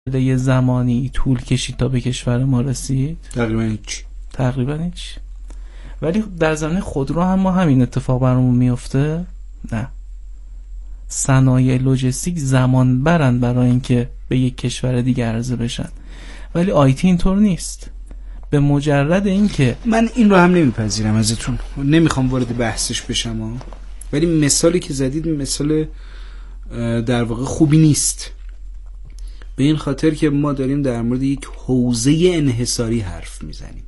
یه زمانی طول کشید تا به کشور ما رسید؟ تقریبا هیچ. ولی در زمینه خودرو هم ما همین اتفاق برامون میفته؟ نه. صنایع لوجستیک زمان برن برای اینکه به یک کشور دیگه عرضه بشن، ولی آیتی اینطور نیست. به مجرد اینکه من این رو هم نمیپذیرم ازتون، نمیخوام وارد بحثش بشم ولی مثالی که زدید مثال در واقع خوبی نیست، به این خاطر که ما داریم در مورد یک حوزه انحصاری حرف میزنیم.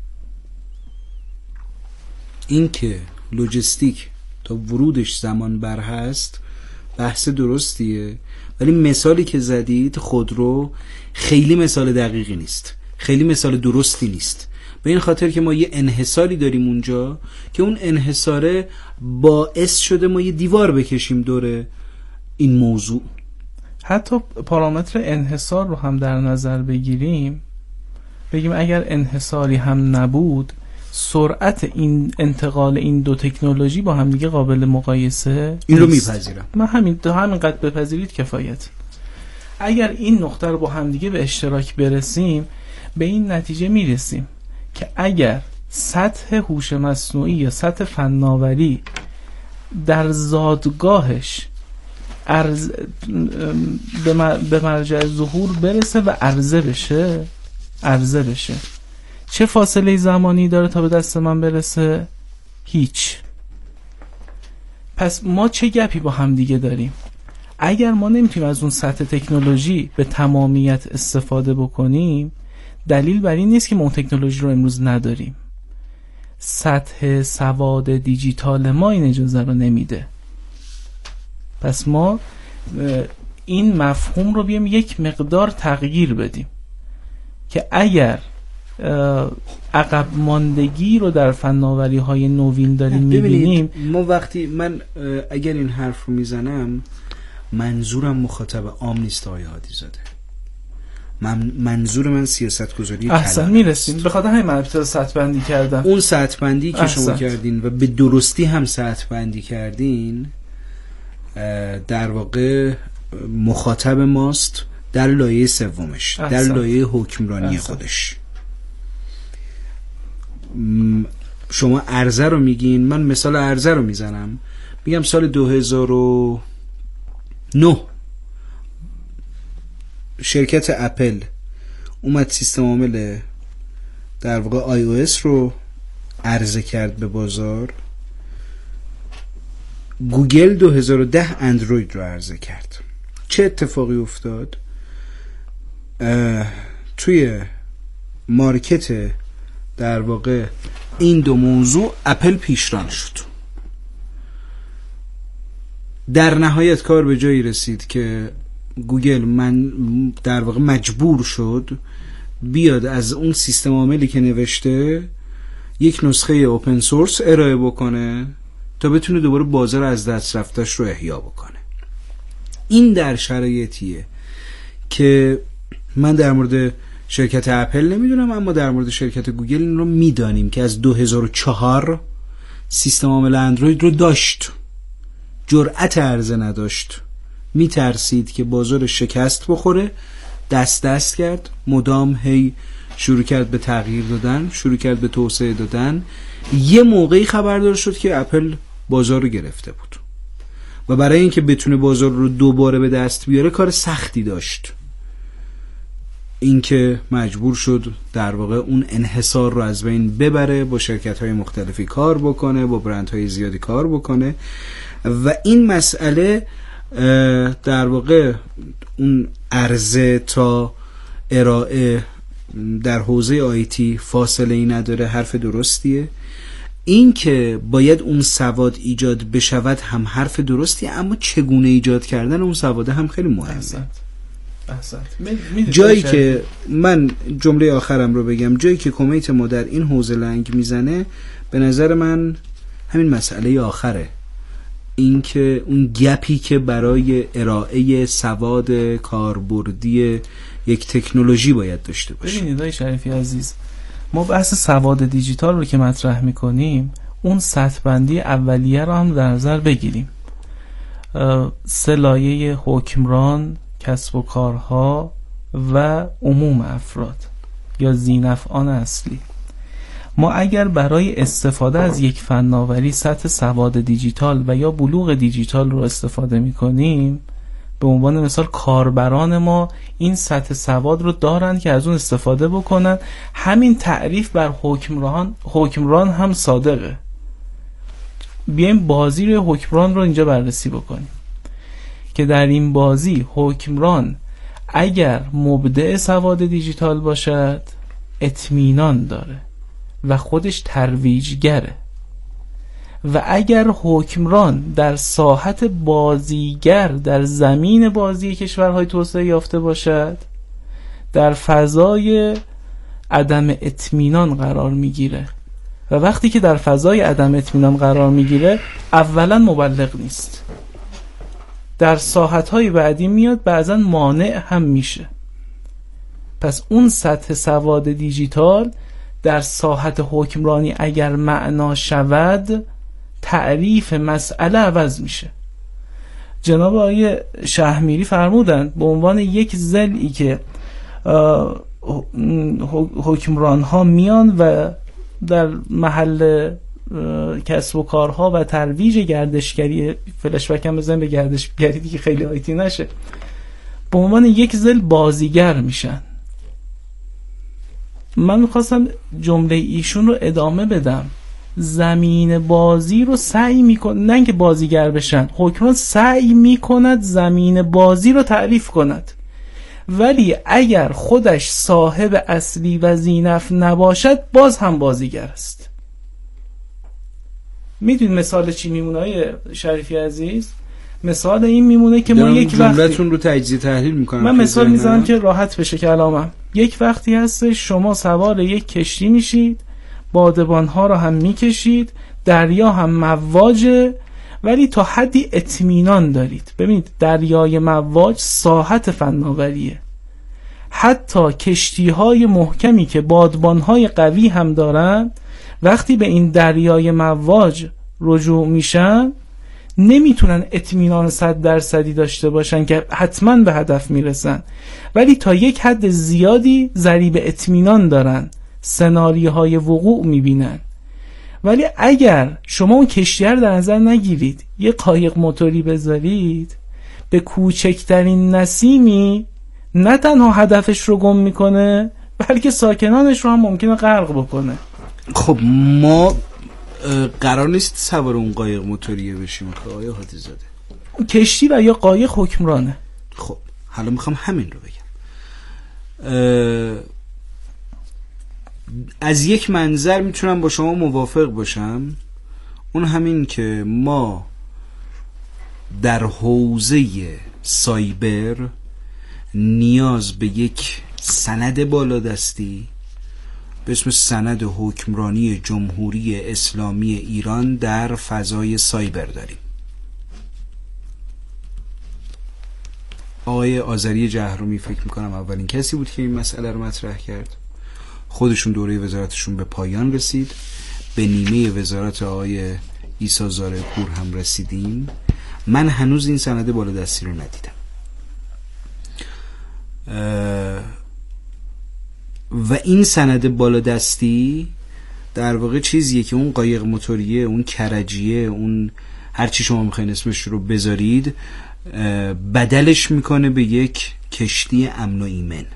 این که لوجستیک تا ورودش زمان بر هست بحث درستیه، ولی مثالی که زدید خودرو خیلی مثال دقیقی نیست، خیلی مثال درستی نیست، به این خاطر که ما یه انحصاری داریم اونجا که اون انحصاره باعث شده ما یه دیوار بکشیم دور این موضوع. حتی پارامتر انحصار رو هم در نظر بگیریم، بگیم اگر انحصاری هم نبود سرعت این انتقال این دو تکنولوژی با هم دیگه قابل مقایسه این رو میپذیرم. من همین قد بپذیرید کفایت. اگر این نقطه رو با هم دیگه به اشتراک برسیم به این نتیجه میرسیم که اگر سطح هوش مصنوعی یا سطح فناوری در زادگاهش به مرجع ظهور برسه و عرضه بشه چه فاصله زمانی داره تا به دست من برسه؟ هیچ. پس ما چه گپی با هم دیگه داریم؟ اگر ما نمیتونیم از اون سطح تکنولوژی به تمامیت استفاده بکنیم، دلیل بر این نیست که ما اون تکنولوژی رو امروز نداریم. سطح سواد دیجیتال ما این اجازه رو نمیده. پس ما این مفهوم رو بیایم یک مقدار تغییر بدیم که اگر عقب ماندگی رو در فناوری های نوین داریم میبینیم. ما وقتی من اگر این حرف رو میزنم منظورم مخاطب عام نیست آقای هادیزاده، منظور من سیاست گذاری کلان. احسن میرسیم به خاطر همین من ابتدا سطح بندی کردم. اون سطح بندی که شما کردین و به درستی هم سطح بندی کردین در واقع مخاطب ماست در لایه سومش، در لایه حکمرانی خودش. شما عرضه رو میگین، من مثال عرضه رو میزنم، میگم سال 2009 شرکت اپل اومد سیستم عامل در واقع iOS رو عرضه کرد به بازار، گوگل 2010 اندروید رو عرضه کرد. چه اتفاقی افتاد؟ توی مارکت در واقع این دو موضوع اپل پیشران شد. در نهایت کار به جایی رسید که گوگل من در واقع مجبور شد بیاد از اون سیستم عاملی که نوشته یک نسخه اوپن سورس ارائه بکنه تا بتونه دوباره بازار از دست رفتش رو احیا بکنه. این در شرایطیه که من در مورد شرکت اپل نمیدونم، اما در مورد شرکت گوگل این رو میدانیم که از 2004 سیستم عامل اندروید رو داشت، جرأت عرضه نداشت، میترسید که بازار شکست بخوره، دست کرد، مدام هی شروع کرد به تغییر دادن، شروع کرد به توسعه دادن. یه موقعی خبردار شد که اپل بازار رو گرفته بود و برای اینکه بتونه بازار رو دوباره به دست بیاره کار سختی داشت، اینکه مجبور شد در واقع اون انحصار رو از بین ببره، با شرکت‌های مختلفی کار بکنه، با برندهای زیادی کار بکنه و این مسئله در واقع اون عرضه تا ارائه در حوزه آیتی فاصله ای نداره، حرف درستیه. این که باید اون سواد ایجاد بشود هم حرف درستیه، اما چگونه ایجاد کردن اون سواده هم خیلی مهمه. جایی که من جمله آخرم رو بگم، جایی که کمیت ما در این حوزه لنگ میزنه به نظر من همین مسئله آخره، این که اون گپی که برای ارائه سواد کاربردی یک تکنولوژی باید داشته باشه. ببینید آقای شریفی عزیز، ما بحث سواد دیجیتال رو که مطرح میکنیم اون سطح بندی اولیه رو هم در نظر بگیریم. 3 لایه حکمران، کسب و کارها و عموم افراد یا ذی‌نفعان اصلی. ما اگر برای استفاده از یک فناوری سطح سواد دیجیتال و یا بلوغ دیجیتال رو استفاده می‌کنیم، به عنوان مثال کاربران ما این سطح سواد رو دارن که از اون استفاده بکنن. همین تعریف بر حکمران هم صادقه. بیایم بازی روی حکمران رو اینجا بررسی بکنیم که در این بازی حکمران اگر مبدع سواد دیجیتال باشد اطمینان داره و خودش ترویجگره، و اگر حکمران در ساحت بازیگر در زمین بازی کشورهای توسعه یافته باشد در فضای عدم اطمینان قرار میگیره، و وقتی که در فضای عدم اطمینان قرار میگیره اولا مبلغ نیست، در ساحت‌های بعدی میاد بعضا مانع هم میشه. پس اون سطح سواد دیجیتال در ساحت حکمرانی اگر معنا شود تعریف مسئله عوض میشه. جناب آقای شهمیری فرمودند به عنوان یک ضلعی که حکمران ها میان و در محل کسب و کارها و ترویج گردشگری، فلش بک هم بزنیم به گردشگری دیگه خیلی آیتی نشه، به عنوان یک ضلع بازیگر میشن. من میخواستم جمله ایشون رو ادامه بدم. زمین بازی رو سعی میکنه، نه اینکه بازیگر بشن، حکمران سعی میکند زمین بازی رو تعریف کند، ولی اگر خودش صاحب اصلی و ذی‌نفع نباشد باز هم بازیگر است. میدونید مثال چی میمونه های شریفی عزیز؟ مثال این میمونه که ما یک وقتی جملتون رو تجزیه تحلیل میکنم، من مثال میزنم که راحت بشه کلامم. یک وقتی هست شما سوار یک کشتی میشید، بادبان ها رو هم میکشید، دریا هم مواجه، ولی تا حدی اطمینان دارید. ببینید دریای مواج ساحت فناوریه، حتی کشتی های محکمی که بادبان های قوی هم دارن وقتی به این دریای مواج رجوع میشن نمیتونن اطمینان 100% داشته باشن که حتما به هدف میرسن، ولی تا یک حد زیادی ذریب اطمینان دارن، سناریوهای وقوع میبینن. ولی اگر شما اون کشتی رو در نظر نگیرید، یه قایق موتوری بذارید، به کوچکترین نسیمی نه تنها هدفش رو گم میکنه بلکه ساکنانش رو هم ممکنه غرق بکنه. خب ما قرار نیست سوار اون قایق موتوریه بشیم که آقای هادی زاده؟ کشتی و یا قایق حکمرانه. خب حالا میخوام همین رو بگم. از یک منظر میتونم با شما موافق باشم، اون همین که ما در حوزه سایبر نیاز به یک سند بالادستی به اسم سند حکمرانی جمهوری اسلامی ایران در فضای سایبر داریم. آقای آذری جهرومی فکر میکنم اولین کسی بود که این مسئله رو مطرح کرد. خودشون دوره وزارتشون به پایان رسید، به نیمه وزارت آقای عیسی زاره پور هم رسیدیم. من هنوز این سند بالادستی رو ندیدم و این سند بالادستی در واقع چیزیه که اون قایق موتوریه، اون کرجیه، اون هر چی شما میخواین اسمش رو بذارید بدلش میکنه به یک کشتی امن و ایمن.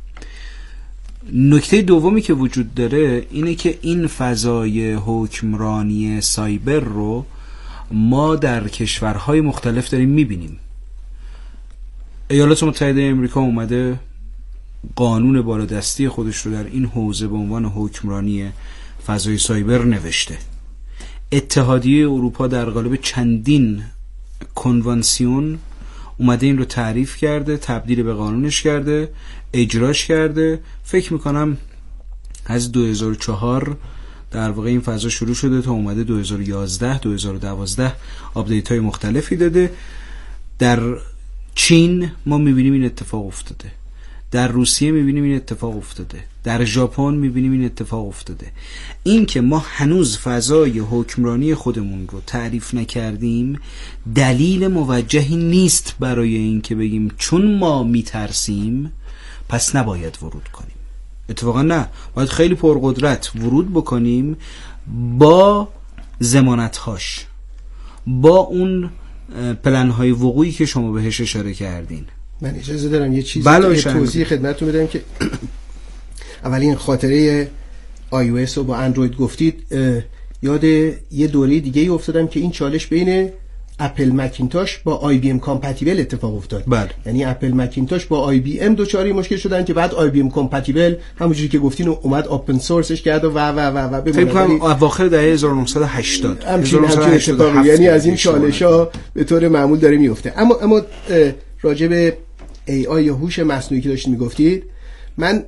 نکته دومی که وجود داره اینه که این فضای حکمرانی سایبر رو ما در کشورهای مختلف داریم میبینیم. ایالات متحده امریکا اومده قانون بالادستی خودش رو در این حوزه به عنوان حکمرانی فضای سایبر نوشته. اتحادیه اروپا در قالب چندین کنوانسیون اومده این رو تعریف کرده، تبدیل به قانونش کرده، اجراش کرده. فکر میکنم از 2004 در واقع این فضا شروع شده تا اومده 2011 2012 آپدیت های مختلفی داده. در چین ما میبینیم این اتفاق افتاده، در روسیه میبینیم این اتفاق افتاده، در ژاپن میبینیم این اتفاق افتاده. این که ما هنوز فضای حکمرانی خودمون رو تعریف نکردیم دلیل موجهی نیست برای این که بگیم چون ما میترسیم پس نباید ورود کنیم. اتفاقا نه، باید خیلی پرقدرت ورود بکنیم با ضمانت‌هاش، با اون پلن‌های وقوعی که شما بهش اشاره کردین. من اجازه دارم یه چیزی توضیح خدمتتون بدم که اولین خاطره iOS رو با اندروید گفتید، یاد یه دوره دیگه ای افتادم که این چالش بین اپل مکینتاش با آی بی ام کامپتیبل اتفاق افتاد. بله. یعنی اپل مکینتاش با آی بی ام دوچاری مشکل شدن که بعد آی بی ام کامپتیبل همونجوری که گفتین اومد اوپن سورسش کرد و فکر کنم اواخر دهه 1980 همچین اتفاقی، یعنی از این چالش‌ها به طور معمول داره میفته. اما راجع به ای آی یا هوش مصنوعی که داشتید میگفتید، من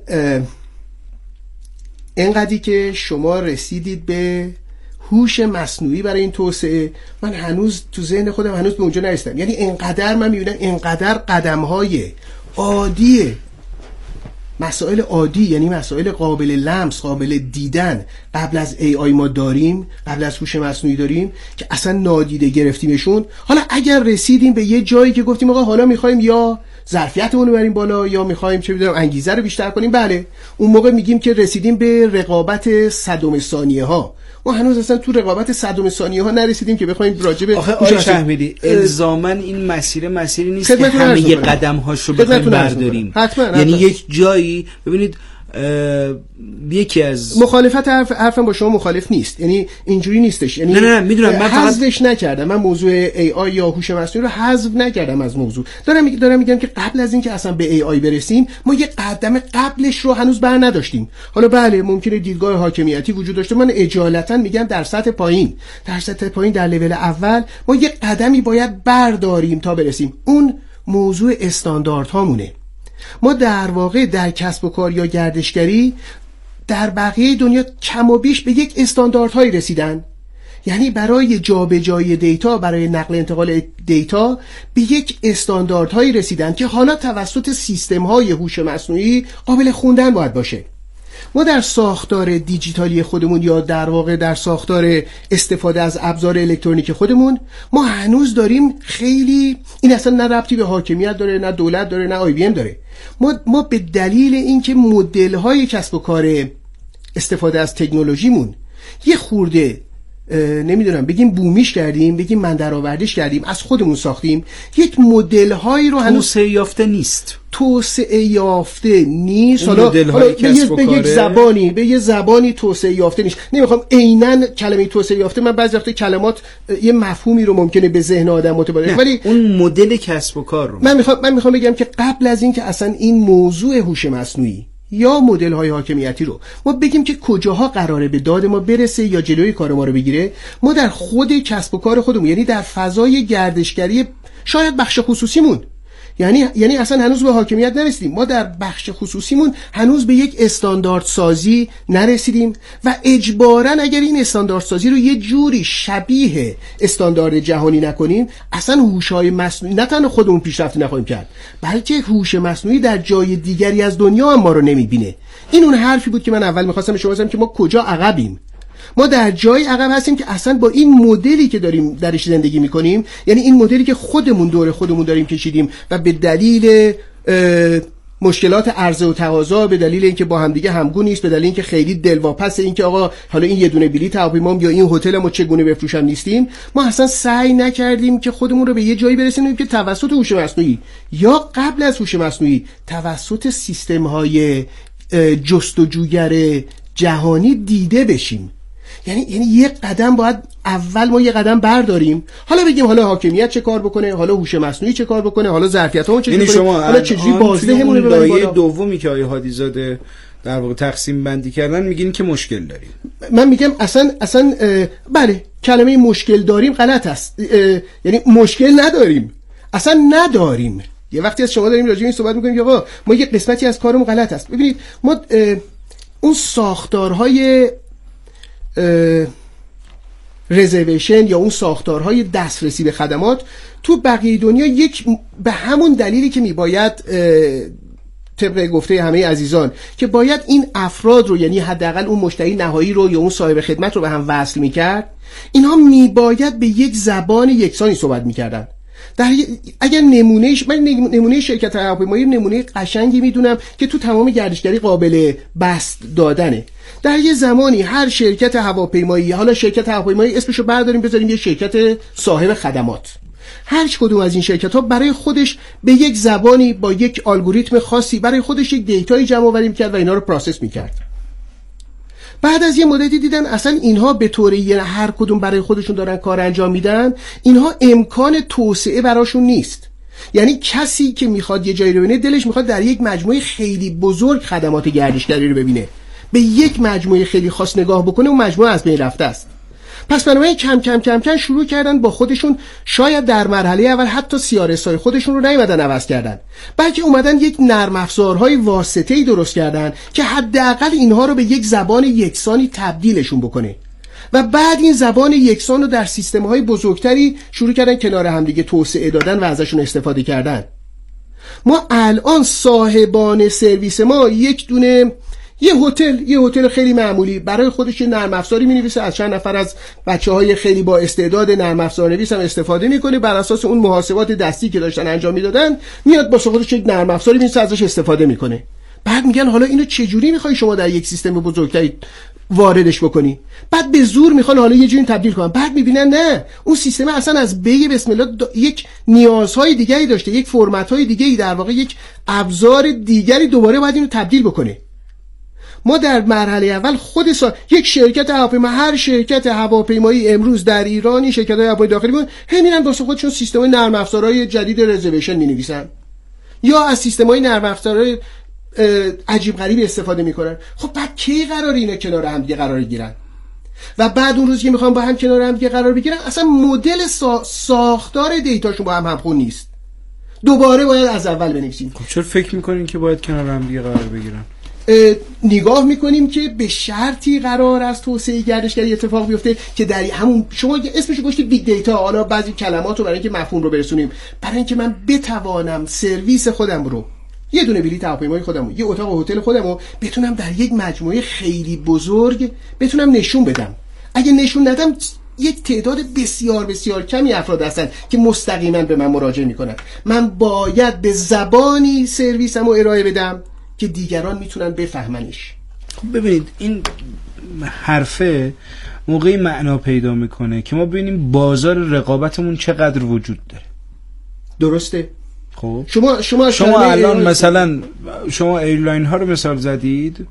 اینقدری که شما رسیدید به هوش مصنوعی برای این توسعه، من هنوز تو ذهن خودم هنوز به اونجا نرسیدم. یعنی اینقدر من میبینم اینقدر قدم‌های عادی، مسائل عادی، یعنی مسائل قابل لمس، قابل دیدن قبل از ای آی ما داریم، قبل از هوش مصنوعی داریم که اصلا نادیده گرفتیمشون. حالا اگر رسیدیم به یه جایی که گفتیم آقا حالا میخوایم یا ظرفیتمون رو بریم بالا یا میخوایم چه میدونم انگیزه رو بیشتر کنیم، بله اون موقع میگیم که رسیدیم به رقابت صدم ثانیه ها. ما هنوز اصلا تو رقابت صدم ثانیه ها نرسیدیم که بخوایم راجع به آقای شهمیدی الزاما این مسیری نیست که همه قدم هاشو بخوایم برداریم. یعنی یک جایی ببینید یکی از مخالفت حرفم با شما مخالف نیست، یعنی اینجوری نیستش، یعنی نه میدونم، من حذفش نکردم، من موضوع ای آی یا هوش مصنوعی رو حذف نکردم از موضوع. دارم میگم که قبل از اینکه اصلا به ای آی برسیم ما یه قدم قبلش رو هنوز بر نداشتیم. حالا بله ممکنه دیدگاه حاکمیتی وجود داشته، من اجالتا میگم در سطح پایین در لول اول ما یه قدمی باید برداریم تا برسیم. اون موضوع استانداردهامونه. ما در واقع در کسب و کار یا گردشگری در بقیه دنیا کم و بیش به یک استانداردهایی رسیدن، یعنی برای جابجایی دیتا، برای نقل انتقال دیتا به یک استانداردهایی رسیدن که حالا توسط سیستم‌های هوش مصنوعی قابل خوندن باید باشه. ما در ساختار دیجیتالی خودمون یا در واقع در ساختار استفاده از ابزار الکترونیک خودمون ما هنوز داریم خیلی، این اصلا نه ربطی به حاکمیت داره، نه دولت داره، نه آی بی ام داره. ما به دلیل اینکه مدل‌های کسب و کار استفاده از تکنولوژیمون یه خورده نمیدونم بگیم بومیش کردیم، بگیم من درآوردیش کردیم، از خودمون ساختیم، یک مدل هایی رو هنوز توسعه یافته نیست. حالا به یه زبانی توسعه یافته نیست. نمیخوام عیناً کلمه توسعه یافته، من بعضی وقتا کلمات یه مفهومی رو ممکنه به ذهن آدم متبادر، ولی اون مدل کسب و کار رو من میخوام بگم که قبل از این که اصلا این موضوع هوش مصنوعی یا مدل های حاکمیتی رو ما بگیم که کجاها قراره به داد ما برسه یا جلوی کار ما رو بگیره، ما در خود کسب و کار خودمون، یعنی در فضای گردشگری شاید بخش خصوصیمون، یعنی اصلا هنوز به حاکمیت نرسیدیم، ما در بخش خصوصیمون هنوز به یک استاندارد سازی نرسیدیم و اجباراً اگر این استاندارد سازی رو یه جوری شبیه استاندارد جهانی نکنیم، اصلا هوش‌های مصنوعی نه تنها خودمون پیشرفت نخواهیم کرد، بلکه هوش مصنوعی در جای دیگری از دنیا هم ما رو نمیبینه. این اون حرفی بود که من اول می‌خواستم به شما بزنم که ما کجا عقبیم. ما در جای عقب هستیم که اصلا با این مدلی که داریم درش زندگی میکنیم، یعنی این مدلی که خودمون دور خودمون داریم کشیدیم و به دلیل مشکلات عرضه و تقاضا، به دلیل اینکه با همدیگه همگون نیست، به دلیل اینکه خیلی دلواپس اینکه آقا حالا این یه دونه بلیط هواپیمام یا این هتلمو چگونه بفروشم نیستیم، ما اصلا سعی نکردیم که خودمون رو به یه جایی برسونیم که توسط هوش مصنوعی یا قبل از هوش مصنوعی توسط سیستم‌های جستجوگر جهانی دیده بشیم. یعنی یک قدم باید اول ما یه قدم برداریم، حالا بگیم حالا حاکمیت چه کار بکنه، حالا هوش مصنوعی چه کار بکنه، حالا ظرفیت‌ها چه کار بکنه، حالا چجوری بازدهمون رو ببریم بالا. دومی که آقای هادیزاده در واقع تقسیم بندی کردن میگین که مشکل داریم. من میگم اصلا بله کلمه مشکل داریم غلط است، یعنی مشکل نداریم، اصلا نداریم. یه وقتی از شما داریم راجع به این صحبت می‌کنیم که آقا ما یه قسمتی از کارمون غلط است. ببینید ما اون ساختارهای رزرویشن یا اون ساختارهای دسترسی به خدمات تو بقیه دنیا یک به همون دلیلی که میباید طبق گفته همه عزیزان که باید این افراد رو، یعنی حداقل اون مشتری نهایی رو یا اون صاحب خدمت رو به هم وصل میکرد، اینها میباید به یک زبان یکسانی صحبت میکردن. اگر من نمونه شرکت هواپیمایی نمونه قشنگی میدونم که تو تمام گردشگری قابل بست دادنه. در یه زمانی هر شرکت هواپیمایی، حالا شرکت هواپیمایی اسمشو برداریم بذاریم یه شرکت صاحب خدمات، هر کدوم از این شرکت ها برای خودش به یک زبانی با یک الگوریتم خاصی برای خودش یک دیتایی جمع آوری می‌کرد و اینا رو پروسس می‌کرد. بعد از یه مدتی دیدن اصلا اینها به طوری هر کدوم برای خودشون دارن کار انجام میدن، اینها امکان توسعه براشون نیست. یعنی کسی که میخواد یه جایی رو ببینه دلش میخواد در یک مجموعه خیلی بزرگ خدمات گردشگری رو ببینه، به یک مجموعه خیلی خاص نگاه بکنه اون مجموعه از بین رفته است. پس بنابراین کم کم کم کم شروع کردن با خودشون، شاید در مرحله اول حتی CRS-های خودشون رو نیومدن عوض کردن، بلکه اومدن یک نرم افزارهای واسطه‌ای درست کردن که حداقل اینها رو به یک زبان یکسانی تبدیلشون بکنه و بعد این زبان یکسان رو در سیستم‌های بزرگتری شروع کردن کنار همدیگه توسعه دادن و ازشون استفاده کردن. ما الان صاحبان سرویس ما یه هتل خیلی معمولی برای خودش نرم افزاری می‌نویسه، از چند نفر از بچه‌های خیلی با استعداد نرم افزار نویس هم استفاده می‌کنه، بر اساس اون محاسبات دستی که داشتن انجام میدادن میاد واسه خودش یک نرم افزاری می‌نویسه، ازش استفاده می‌کنه. بعد میگن حالا اینو چجوری می‌خوای شما در یک سیستم بزرگتری واردش بکنی؟ بعد به زور میخوان حالا یه جوری تبدیل کنن، بعد میبینن نه، اون سیستم اصلا از بسم الله یک نیازهای دیگری داشته، یک فرمت‌های دیگری، در واقع یک ابزار دیگری دوباره باید اینو تبدیل بکنه. ما در مرحله اول یک شرکت هواپیما، هر شرکت هواپیمایی امروز در ایران، شرکت‌های هوایی داخلی بود، همینن واسه خودشون سیستم‌های نرم افزارهای جدید رزرویشن می‌نویسن یا از سیستم‌های نرم افزارهای عجیب غریبی استفاده می‌کنن. خب بعد کی قرار اینا کنار هم دیگه قرار بگیرن؟ و بعد اون روزی که می‌خوام با هم کنار هم دیگه قرار بگیرن، اصلا مدل ساختار دیتاشون با هم همخوان نیست. دوباره باید از اول بنویسیم. خب چرا فکر می‌کنین که باید کنار هم دیگه قرار بگیرن؟ نگاه میکنیم که به شرطی قرار است توسعه گردشگری اتفاق بیفته که در همون شما اسمشو گذاشتید بیگ دیتا، حالا بعضی کلماتو برای اینکه مفهوم رو برسونیم، برای اینکه من بتوانم سرویس خودم رو، یه دونه بلیط هواپیمایی خودم رو، یه اتاق هتل خودم رو بتونم در یک مجموعه خیلی بزرگ بتونم نشون بدم. اگه نشون ندم یک تعداد بسیار بسیار کمی افراد هستن که مستقیما به من مراجعه میکنن. من باید به زبانی سرویسمو ارائه بدم که دیگران میتونن بفهمنش. ببینید این حرفه موقعی معنا پیدا میکنه که ما ببینیم بازار رقابتمون چقدر وجود داره. درسته؟ خب شما الان مثلا شما ایرلاین ها رو مثال زدید،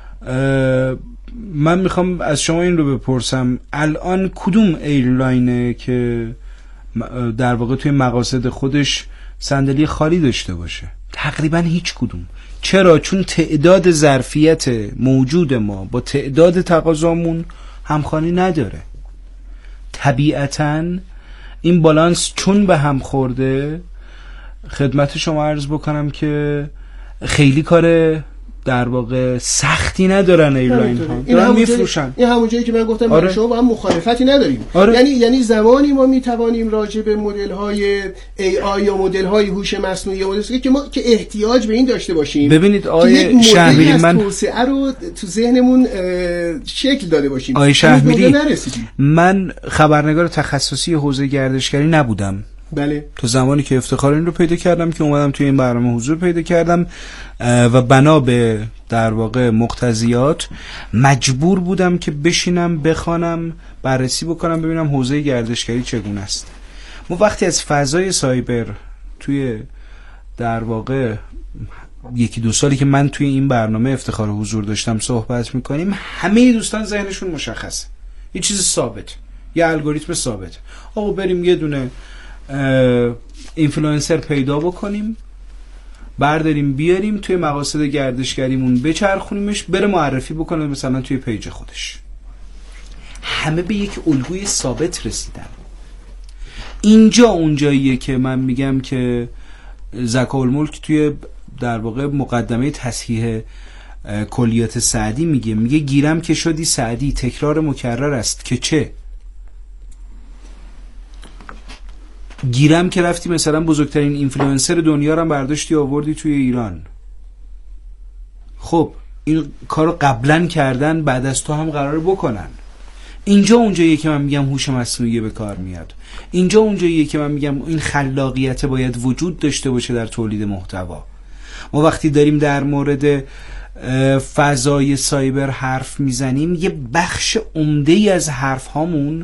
من میخوام از شما این رو بپرسم، الان کدوم ایرلاینه که در واقع توی مقاصد خودش صندلی خالی داشته باشه؟ تقریبا هیچ کدوم. چرا؟ چون تعداد ظرفیت موجود ما با تعداد تقاضامون همخوانی نداره. طبیعتاً این بالانس چون به هم خورده، خدمت شما عرض بکنم که خیلی کار در واقع سختی ندارن ایرلاین ها، دارن میفروشن. این همون جایی که من گفتم آره. شما با هم مخالفتی نداریم. آره. یعنی زمانی ما میتوانیم راجع به مدل های AI یا مدل های هوش مصنوعی یا مدل که احتیاج به این داشته باشیم. ببینید آقای شهمیری، من توسعه رو تو ذهنمون شکل داده باشیم. آقای شهمیری، من خبرنگار تخصصی حوزه گردشگری نبودم. بله. تو زمانی که افتخار این رو پیدا کردم که اومدم توی این برنامه حضور پیدا کردم و بنا به در واقع مقتضیات مجبور بودم که بشینم بخوانم، بررسی بکنم، ببینم حوزه گردشگری چگونه است. ما وقتی از فضای سایبر توی در واقع یکی دو سالی که من توی این برنامه افتخار حضور داشتم صحبت میکنیم، همه دوستان ذهنشون مشخصه، یه چیز ثابت، یه الگوریتم ثابت. آقا بریم یه دونه اینفلوئنسر پیدا بکنیم، برداریم بیاریم توی مقاصد گردشگریمون بچرخونیمش، بره معرفی بکنه مثلا توی پیج خودش. همه به یک الگوی ثابت رسیدن. اینجا اونجاییه که من میگم که زکاالملک توی در واقع مقدمه تصحیح کلیات سعدی میگه گیرم که شدی سعدی، تکرار مکرر است که چه؟ گیرم که رفتی مثلا بزرگترین اینفلوئنسر دنیا رو برداشتی آوردی توی ایران. خب این کارو قبلا کردن، بعد از تو هم قراره بکنن. اینجا اونجاییه که من میگم هوش مصنوعی به کار میاد. اینجا اونجاییه که من میگم این خلاقیت باید وجود داشته باشه در تولید محتوا. ما وقتی داریم در مورد فضای سایبر حرف میزنیم، یه بخش عمده‌ای از حرف هامون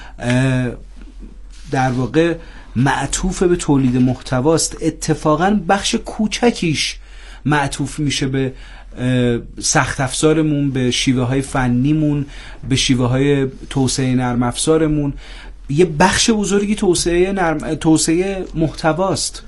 در واقع معطوف به تولید محتواست. اتفاقا بخش کوچکیش معطوف میشه به سخت افزارمون، به شیوه های فنیمون، به شیوه های توسعه نرم افزارمون. یه بخش بزرگی توسعه محتواست.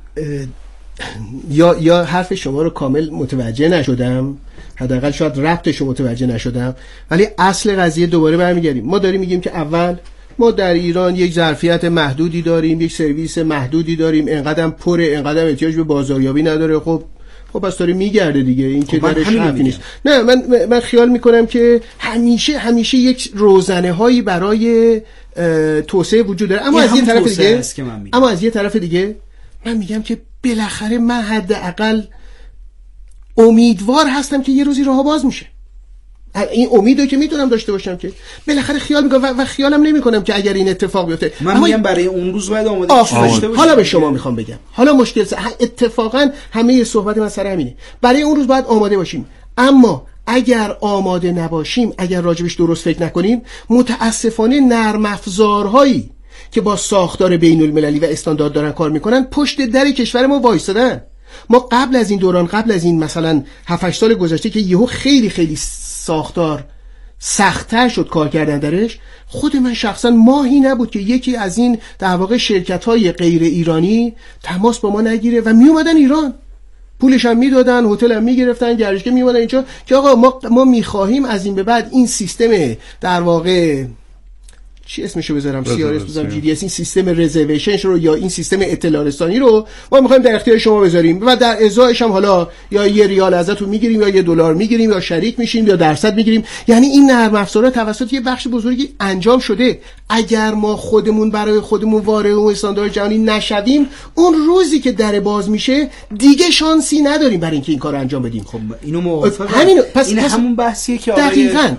یا حرف شما رو کامل متوجه نشدم، حداقل شاید ربطش رو متوجه نشدم، ولی اصل قضیه دوباره برمیگردیم. ما داریم میگیم که اول ما در ایران یک ظرفیت محدودی داریم، یک سرویس محدودی داریم، انقدرم پره، انقدرم احتیاج به بازاریابی نداره. خب بس داره میگرده دیگه، این که درش حرفی نیست. نه، من خیال میکنم که همیشه یک روزنه هایی برای توسعه وجود داره. اما از یه طرف دیگه من میگم که بالاخره من حداقل امیدوار هستم که یه روزی راه باز میشه. این امیدو که میتونم داشته باشم که بالاخره خیال میکنم و خیالم نمیکنم که اگر این اتفاق بیفته، من میگم برای اون روز باید آماده داشته باشم. حالا به شما میخوام بگم، حالا مشکل اتفاقا همه صحبت من سر همینه. برای اون روز باید آماده باشیم، اما اگر آماده نباشیم، اگر راجبش درست فکر نکنیم، متاسفانه نرم افزارهایی که با ساختار بین المللی و استاندارد دارن کار میکنن پشت در کشور ما وایسادن. ما قبل از این مثلا 7-8 سال گذشته که یهو خیلی خیلی ساختار سخت‌تر شد کار کردن درش، خود من شخصا ماهی نبود که یکی از این در واقع شرکت‌های غیر ایرانی تماس با ما نگیره و می اومدن ایران، پولش هم میدادن، هتل هم میگرفتن، گردشگاه می اومدن اینجا که آقا ما می‌خواهیم از این به بعد این سیستم در واقع چی اسمشو بذارم، CRS بذارم، GDS، این سیستم رزرویشن رو یا این سیستم اطلاع رسانی رو ما می‌خوایم در اختیار شما بذاریم و در ازایش هم حالا یا یه ریال ازتون میگیریم یا $1 میگیریم یا شریک میشیم یا درصد میگیریم. یعنی این نرم افزارها توسط یه بخش بزرگی انجام شده. اگر ما خودمون برای خودمون وارد اون استاندارد جهانی نشویم، اون روزی که در باز میشه دیگه شانسی نداریم برای اینکه این کارو انجام بدیم. خب اینو موافقم. این همون بحثیه که دقیقاً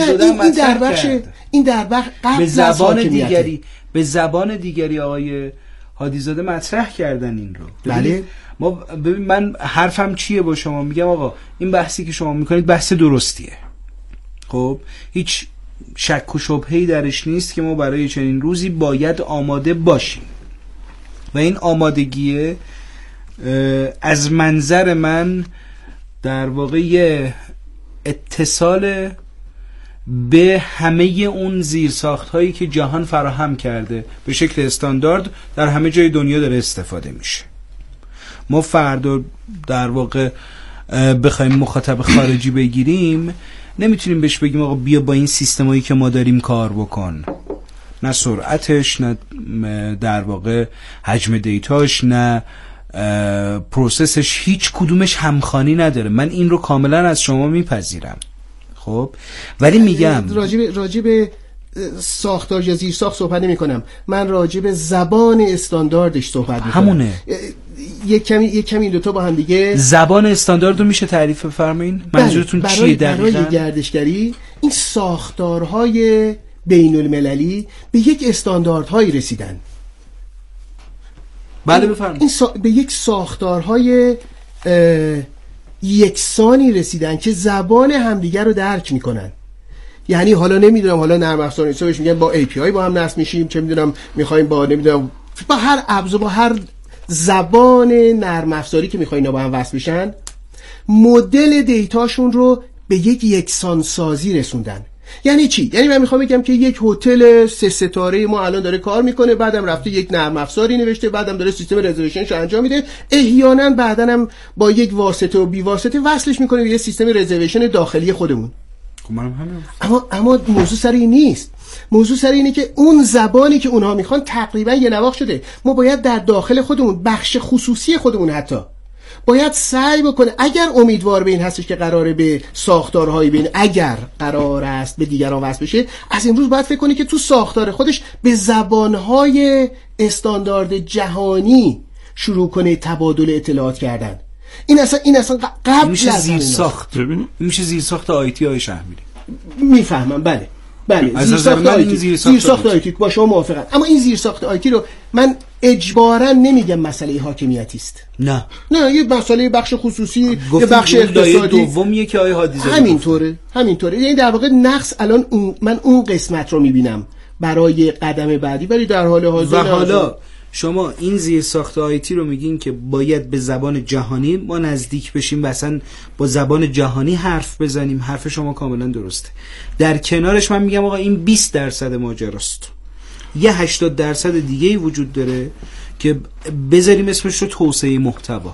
این در بخش به زبان دیگری آقای هادیزاده مطرح کردن این رو. بله. ببین من حرفم چیه با شما، میگم آقا این بحثی که شما میکنید بحث درستیه. خب هیچ شک و شبهه‌ای درش نیست که ما برای چنین روزی باید آماده باشیم و این آمادگیه از منظر من در واقع یه اتصال به همه اون زیرساخت هایی که جهان فراهم کرده به شکل استاندارد در همه جای دنیا داره استفاده میشه. ما فردا در واقع بخوایم مخاطب خارجی بگیریم، نمیتونیم بهش بگیم آقا بیا با این سیستمایی که ما داریم کار بکن. نه سرعتش، نه در واقع حجم دیتاش، نه پروسسش، هیچ کدومش همخوانی نداره. من این رو کاملا از شما میپذیرم. خب ولی میگم راجب ساختار یا زیرساخت صحبت نمی کنم، من راجب زبان استانداردش صحبت می کنم. همونه. یک کمی این دوتا با هم دیگه. زبان استاندارد رو میشه تعریف بفرمایید؟ منظورتون چیه دقیقاً؟ برای گردشگری این ساختارهای بین المللی به یک استانداردهایی رسیدن. بله بفرمایید. به یک ساختارهای یکسانی رسیدن که زبان همدیگر رو درک میکنن. یعنی حالا نمیدونم، حالا نرم افزار بهش میگن با API با هم نصب میشیم، چه میدونم میخوایم با نمیدونم با هر ابزار با هر زبان نرم افزاری که میخواین با هم وصل بشن، مدل دیتاشون رو به یک یکسان سازی رسوندن. یعنی چی؟ یعنی من میخوام بگم که یک هتل 3 ستاره ما الان داره کار میکنه، بعدم رفته یک نرم افزاری نوشته، بعدم داره سیستم رزرویشنش انجام میده، احیانا بعدن هم با یک واسطه و بی واسطه وصلش میکنه به یه سیستم رزرویشن داخلی خودمون. اما موضوع سر این نیست. موضوع سر اینه که اون زبانی که اونها میخوان تقریبا یه نواخت شده. ما باید در داخل خودمون، بخش خصوصی خودمون حتی باید سعی بکنه، اگر امیدوار به این هستش که قراره به ساختارهای بین، اگر قرار است به دیگران وصل بشه، از امروز باید فکر کنه که تو ساختار خودش به زبانهای استاندارد جهانی شروع کنه تبادل اطلاعات کردن. این اصلا قبل میشه زیر ساخت. ببینید میشه زیر ساخت آیتی های شهری. میفهمم. بله بله زیرساخت آیتی با شما موافقم، اما این زیرساخت آیتی رو من اجباراً نمیگم مسئله حاکمیتی است. نه یه مسئله بخش خصوصی، یه بخش اقتصادی دومیه که آیه حادی زاده همینطوره. یعنی در واقع نقص الان من اون قسمت رو میبینم برای قدم بعدی، ولی در حال حاضر و حالا شما این زیرساخت آیتی رو میگین که باید به زبان جهانی ما نزدیک بشیم و اصلا با زبان جهانی حرف بزنیم. حرف شما کاملا درسته. در کنارش من میگم آقا این 20% ماجراست، یه 80% دیگه ای وجود داره که بذاریم اسمش رو توسعه محتوا.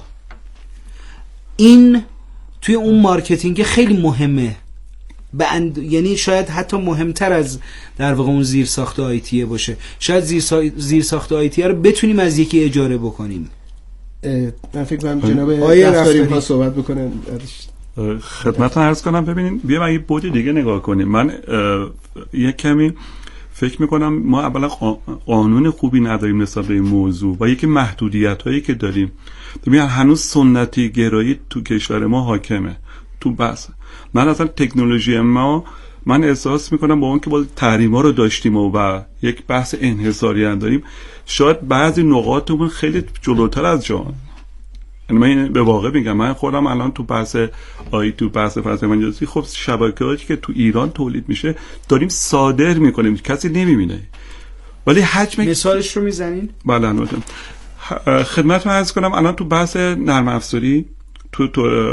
این توی اون مارکتینگ خیلی مهمه، یعنی شاید حتی مهمتر از در واقع اون زیرساخت آیتیه باشه. شاید زیرساخت آیتیه رو بتونیم از یکی اجاره بکنیم. من فکر کنم جناب رفتاری میخوان صحبت بکنن. خدمتتون عرض کنم ببینین بیایم اگه بعد دیگه نگاه کنیم. من یک کمی فکر میکنم ما اولا قانون خوبی نداریم نسبت به این موضوع و یکی محدودیت هایی که داریم. ببین هنوز سنتی گرایی تو کشور ما حاکمه. تو بحث من اصلا تکنولوژی من احساس میکنم با اون که با تحریما رو داشتیم و یک بحث انحصاری هم داریم، شاید بعضی نقاطمون خیلی جلوتر از جهان. من به واقع میگم، من خودم الان تو بحث تو بحث فضای مجازی خب شبکه‌ای که تو ایران تولید میشه داریم صادر میکنیم، کسی نمیبینه، ولی حجم مثالش رو میزنین؟ بله البته. خدمتتون عرض کنم الان تو بحث نرم افزاری تو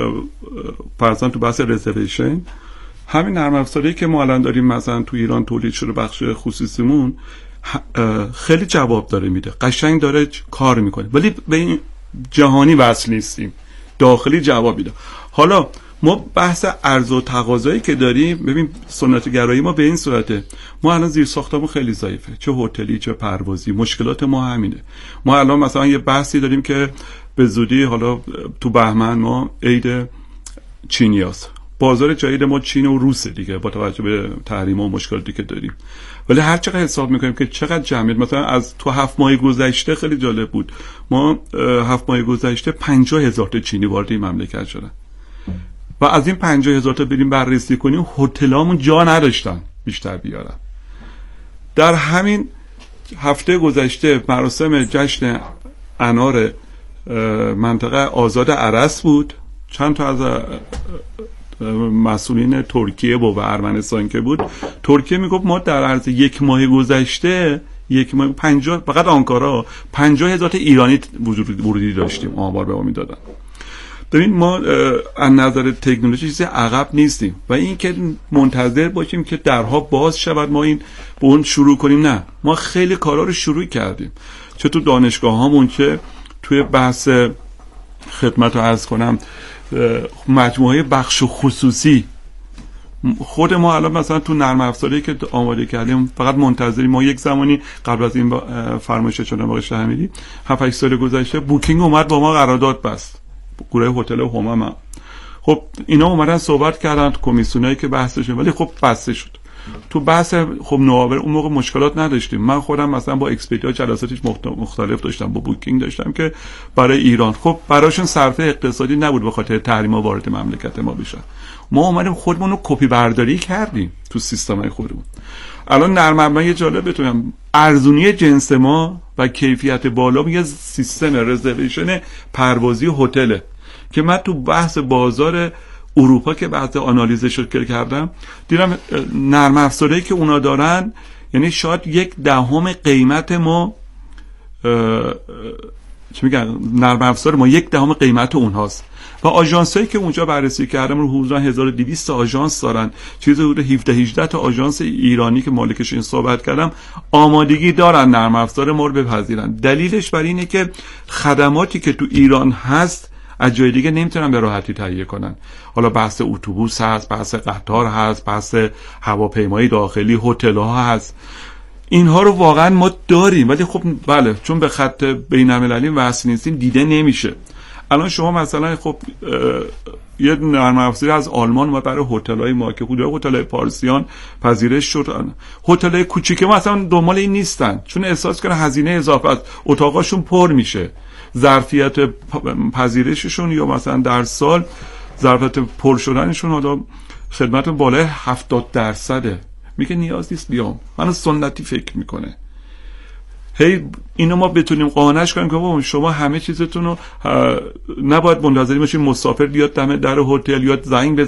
مثلا تو بحث رزرویشن، همین نرم افزاری که ما الان داریم مثلا تو ایران تولید شده بخش خصوصیمون خیلی جواب داره میده، قشنگ داره کار میکنه، ولی به این جهانی وصل نیستیم، داخلی جواب میده. حالا ما بحث عرضه و تقاضایی که داریم، ببین سنت گرایی ما به این صورته، ما الان زیر ساختمون خیلی ضعیفه، چه هتلی چه پروازی، مشکلات ما همینه. ما الان مثلا یه بحثی داریم که به زودی حالا تو بهمن ما عید چینیاست، بازار جدید ما چین و روسه دیگه با توجه به تحریم و مشکلاتی که داریم، ولی هر چقدر حساب میکنیم که چقدر جمعیت، مثلا از تو 7 ماه گذشته خیلی جالب بود، ما 7 ماه گذشته 50,000 تا چینی وارد این مملکت شدن و از این 50,000 تا بریم بررسی کنیم هتلامون جا نداشتن بیشتر بیارن. در همین هفته گذشته مراسم جشن انار منطقه آزاد ارس بود، چند تا از مسئولین ترکیه و ارمنستان که بود، ترکیه میگفت ما در عرض 1 ماه گذشته 1 ماه 50 فقط آنکارا 50,000 تا ایرانی ورودی داشتیم، آمار به ما میدادن. ببین ما از نظر تکنولوژی چیزی عقب نیستیم و این که منتظر باشیم که درها باز شود ما این به اون شروع کنیم، نه، ما خیلی کارا رو شروع کردیم، چه تو دانشگاه هامون چه توی بحث خدمت رو عرض کنم مجموعه بخش خصوصی. خود ما الان مثلا تو نرم افزاری که آماده کردیم فقط منتظریم، ما یک زمانی قبل از این فرمایش جناب آقای شهمیری 7-8 سال گذشته بوکینگ اومد با ما قرارداد بست، گروه هتل همم. خب اینا اومدن صحبت کردن کمیسیونایی که بحثش، ولی خب بسته شد. تو بحث خب نوآور اون موقع مشکلات نداشتیم، من خودم مثلا با اکسپدیا جلساتش مختلف داشتم، با بوکینگ داشتم که برای ایران خب براشون صرفه اقتصادی نبود به خاطر تحریما وارد مملکت ما بشن، ما اومدیم خودمون رو کپی برداری کردیم تو سیستمای خودمون. الان نرم افزاری جالب بتونم ارزونی جنس ما و کیفیت بالا یه سیستم رزرویشن پروازی هتله که من تو بحث بازار اروپا که بعد آنالیزش کردم دیدم نرم افزاری که اونا دارن یعنی شاید 1/10 قیمت ما، چی میگن، نرم افزار ما 1/10 قیمت اونهاست و آژانسایی که اونجا بررسی کردم رو حدود 1200 آژانس دارن، چیزی حدود 17-18 تا آژانس ایرانی که مالکش این صحبت کردم آمادگی دارن نرم افزار ما رو بپذیرن. دلیلش بر اینه که خدماتی که تو ایران هست از جای دیگه نمیتونن به راحتی تهیه کنن. حالا بحث اتوبوس هست، بحث قطار هست، بحث هواپیمایی داخلی، هتل ها هست، اینها رو واقعا ما داریم، ولی خب بله چون به خط بین‌المللی وصل نیستیم دیده نمیشه. الان شما مثلا خب یه نرم افزاری از آلمان اومد برای هتل‌های ما که حدود هتل‌های پارسیان پذیرش شد، هتل‌های کوچیک ما اصلا دنبال این نیستن چون احساس کنن هزینه اضافه است، اتاقاشون پر میشه، ظرفیت پذیرششون یا مثلا در سال ظرفیت پر شدنشون حالا خدمت بالای 70%. میگه نیاز نیست بیام. هنوز سنتی فکر میکنه. هی اینو ما بتونیم قانعش کنیم که بابا شما همه چیزتون رو نباید منتظر باشید مسافر بیاد دم در هتل یا زنگ